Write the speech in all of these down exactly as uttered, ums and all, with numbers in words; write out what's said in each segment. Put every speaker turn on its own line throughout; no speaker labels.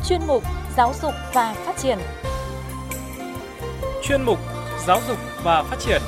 chuyên mục Giáo dục và Phát triển.
Chuyên mục Giáo dục và Phát triển.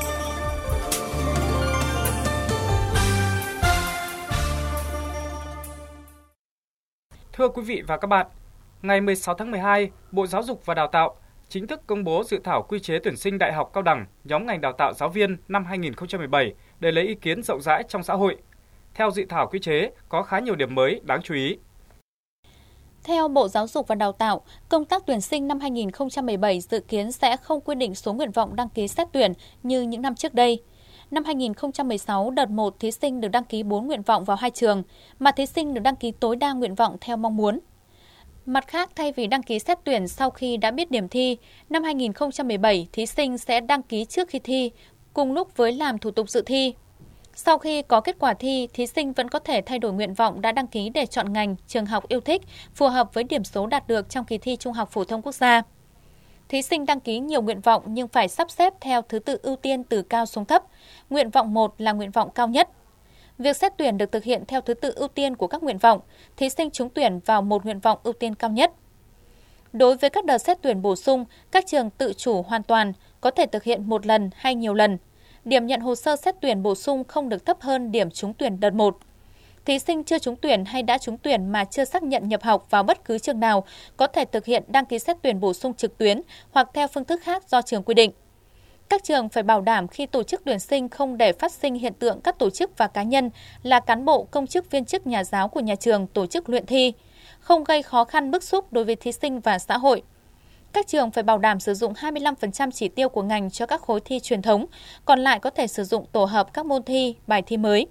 Thưa quý vị và các bạn, ngày mười sáu tháng mười hai, Bộ Giáo dục và Đào tạo chính thức công bố dự thảo quy chế tuyển sinh đại học cao đẳng nhóm ngành đào tạo giáo viên năm hai nghìn không trăm mười bảy để lấy ý kiến rộng rãi trong xã hội. Theo dự thảo quy chế, có khá nhiều điểm mới đáng chú ý.
Theo Bộ Giáo dục và Đào tạo, công tác tuyển sinh năm hai nghìn không trăm mười bảy dự kiến sẽ không quy định số nguyện vọng đăng ký xét tuyển như những năm trước đây. Năm hai nghìn không trăm mười sáu, đợt một thí sinh được đăng ký bốn nguyện vọng vào hai trường, mà thí sinh được đăng ký tối đa nguyện vọng theo mong muốn. Mặt khác, thay vì đăng ký xét tuyển sau khi đã biết điểm thi, năm hai nghìn không trăm mười bảy, thí sinh sẽ đăng ký trước khi thi, cùng lúc với làm thủ tục dự thi. Sau khi có kết quả thi, thí sinh vẫn có thể thay đổi nguyện vọng đã đăng ký để chọn ngành, trường học yêu thích, phù hợp với điểm số đạt được trong kỳ thi Trung học phổ thông quốc gia. Thí sinh đăng ký nhiều nguyện vọng nhưng phải sắp xếp theo thứ tự ưu tiên từ cao xuống thấp. Nguyện vọng một là nguyện vọng cao nhất. Việc xét tuyển được thực hiện theo thứ tự ưu tiên của các nguyện vọng, thí sinh trúng tuyển vào một nguyện vọng ưu tiên cao nhất. Đối với các đợt xét tuyển bổ sung, các trường tự chủ hoàn toàn, có thể thực hiện một lần hay nhiều lần. Điểm nhận hồ sơ xét tuyển bổ sung không được thấp hơn điểm trúng tuyển đợt một. Thí sinh chưa trúng tuyển hay đã trúng tuyển mà chưa xác nhận nhập học vào bất cứ trường nào có thể thực hiện đăng ký xét tuyển bổ sung trực tuyến hoặc theo phương thức khác do trường quy định. Các trường phải bảo đảm khi tổ chức tuyển sinh không để phát sinh hiện tượng các tổ chức và cá nhân là cán bộ, công chức, viên chức nhà giáo của nhà trường tổ chức luyện thi, không gây khó khăn bức xúc đối với thí sinh và xã hội. Các trường phải bảo đảm sử dụng hai mươi lăm phần trăm chỉ tiêu của ngành cho các khối thi truyền thống, còn lại có thể sử dụng tổ hợp các môn thi, bài thi mới.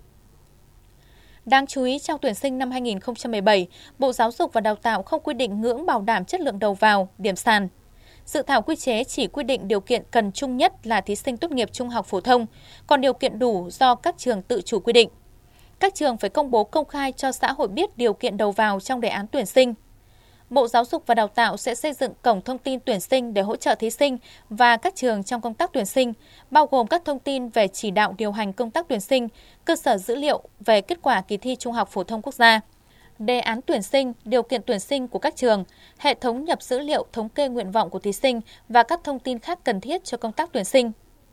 Đáng chú ý, trong tuyển sinh năm hai nghìn không trăm mười bảy, Bộ Giáo dục và Đào tạo không quy định ngưỡng bảo đảm chất lượng đầu vào, điểm sàn. Dự thảo quy chế chỉ quy định điều kiện cần chung nhất là thí sinh tốt nghiệp trung học phổ thông, còn điều kiện đủ do các trường tự chủ quy định. Các trường phải công bố công khai cho xã hội biết điều kiện đầu vào trong đề án tuyển sinh. Bộ Giáo dục và Đào tạo sẽ xây dựng cổng thông tin tuyển sinh để hỗ trợ thí sinh và các trường trong công tác tuyển sinh, bao gồm các thông tin về chỉ đạo điều hành công tác tuyển sinh, cơ sở dữ liệu về kết quả kỳ thi Trung học phổ thông quốc gia, đề án tuyển sinh, điều kiện tuyển sinh của các trường, hệ thống nhập dữ liệu thống kê nguyện vọng của thí sinh và các thông tin khác cần thiết cho công tác tuyển sinh.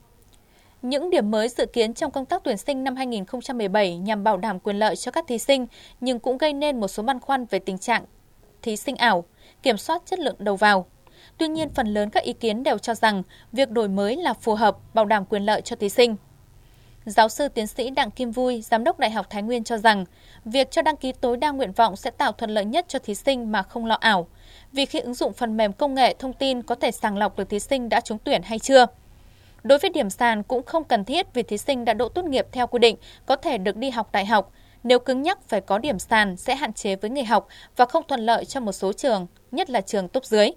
Những điểm mới dự kiến trong công tác tuyển sinh năm hai nghìn không trăm mười bảy nhằm bảo đảm quyền lợi cho các thí sinh, nhưng cũng gây nên một số băn khoăn về tình trạng thí sinh ảo, kiểm soát chất lượng đầu vào. Tuy nhiên, phần lớn các ý kiến đều cho rằng việc đổi mới là phù hợp, bảo đảm quyền lợi cho thí sinh. Giáo sư tiến sĩ Đặng Kim Vui, Giám đốc Đại học Thái Nguyên cho rằng, việc cho đăng ký tối đa nguyện vọng sẽ tạo thuận lợi nhất cho thí sinh mà không lo ảo, vì khi ứng dụng phần mềm công nghệ thông tin có thể sàng lọc được thí sinh đã trúng tuyển hay chưa. Đối với điểm sàn cũng không cần thiết vì thí sinh đã đỗ tốt nghiệp theo quy định có thể được đi học đại học. Nếu cứng nhắc phải có điểm sàn sẽ hạn chế với người học và không thuận lợi cho một số trường, nhất là trường tốp dưới.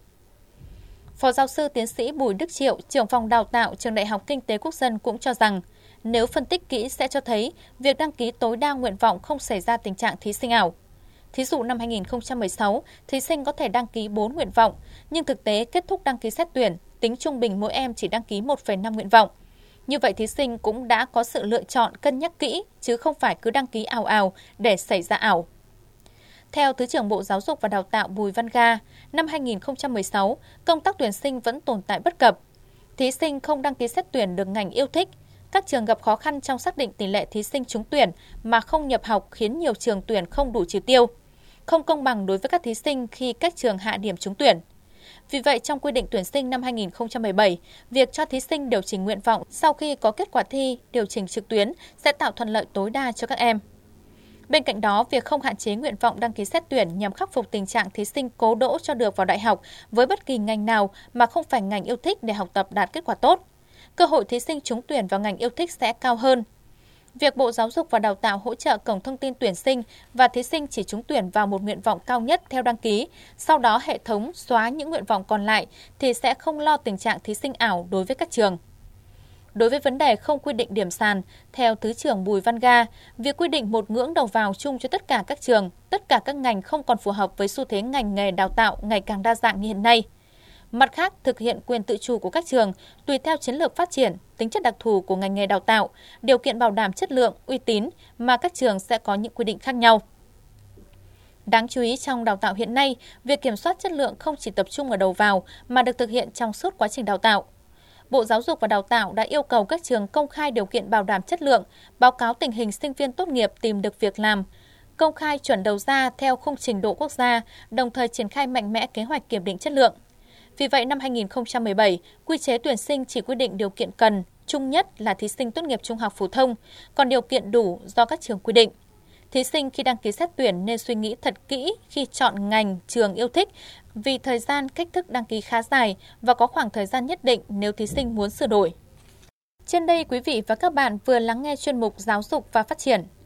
Phó giáo sư tiến sĩ Bùi Đức Triệu, trưởng phòng đào tạo Trường Đại học Kinh tế Quốc dân cũng cho rằng, nếu phân tích kỹ sẽ cho thấy việc đăng ký tối đa nguyện vọng không xảy ra tình trạng thí sinh ảo. Thí dụ năm hai nghìn không trăm mười sáu, thí sinh có thể đăng ký bốn nguyện vọng, nhưng thực tế kết thúc đăng ký xét tuyển, tính trung bình mỗi em chỉ đăng ký một phẩy năm nguyện vọng. Như vậy thí sinh cũng đã có sự lựa chọn cân nhắc kỹ, chứ không phải cứ đăng ký ào ào để xảy ra ảo. Theo Thứ trưởng Bộ Giáo dục và Đào tạo Bùi Văn Ga, năm hai nghìn không trăm mười sáu, công tác tuyển sinh vẫn tồn tại bất cập. Thí sinh không đăng ký xét tuyển được ngành yêu thích. Các trường gặp khó khăn trong xác định tỷ lệ thí sinh trúng tuyển mà không nhập học khiến nhiều trường tuyển không đủ chỉ tiêu. Không công bằng đối với các thí sinh khi các trường hạ điểm trúng tuyển. Vì vậy, trong quy định tuyển sinh năm hai nghìn không trăm mười bảy, việc cho thí sinh điều chỉnh nguyện vọng sau khi có kết quả thi, điều chỉnh trực tuyến sẽ tạo thuận lợi tối đa cho các em. Bên cạnh đó, việc không hạn chế nguyện vọng đăng ký xét tuyển nhằm khắc phục tình trạng thí sinh cố đỗ cho được vào đại học với bất kỳ ngành nào mà không phải ngành yêu thích để học tập đạt kết quả tốt. Cơ hội thí sinh trúng tuyển vào ngành yêu thích sẽ cao hơn. Việc Bộ Giáo dục và Đào tạo hỗ trợ cổng thông tin tuyển sinh và thí sinh chỉ trúng tuyển vào một nguyện vọng cao nhất theo đăng ký, sau đó hệ thống xóa những nguyện vọng còn lại thì sẽ không lo tình trạng thí sinh ảo đối với các trường. Đối với vấn đề không quy định điểm sàn, theo Thứ trưởng Bùi Văn Ga, việc quy định một ngưỡng đầu vào chung cho tất cả các trường, tất cả các ngành không còn phù hợp với xu thế ngành nghề đào tạo ngày càng đa dạng như hiện nay. Mặt khác, thực hiện quyền tự chủ của các trường tùy theo chiến lược phát triển, tính chất đặc thù của ngành nghề đào tạo, điều kiện bảo đảm chất lượng, uy tín mà các trường sẽ có những quy định khác nhau. Đáng chú ý trong đào tạo hiện nay, việc kiểm soát chất lượng không chỉ tập trung ở đầu vào mà được thực hiện trong suốt quá trình đào tạo. Bộ Giáo dục và Đào tạo đã yêu cầu các trường công khai điều kiện bảo đảm chất lượng, báo cáo tình hình sinh viên tốt nghiệp tìm được việc làm, công khai chuẩn đầu ra theo khung trình độ quốc gia, đồng thời triển khai mạnh mẽ kế hoạch kiểm định chất lượng. Vì vậy, năm hai nghìn không trăm mười bảy, quy chế tuyển sinh chỉ quy định điều kiện cần, chung nhất là thí sinh tốt nghiệp trung học phổ thông, còn điều kiện đủ do các trường quy định. Thí sinh khi đăng ký xét tuyển nên suy nghĩ thật kỹ khi chọn ngành, trường yêu thích vì thời gian, cách thức đăng ký khá dài và có khoảng thời gian nhất định nếu thí sinh muốn sửa đổi. Trên đây, quý vị và các bạn vừa lắng nghe chuyên mục Giáo dục và Phát triển.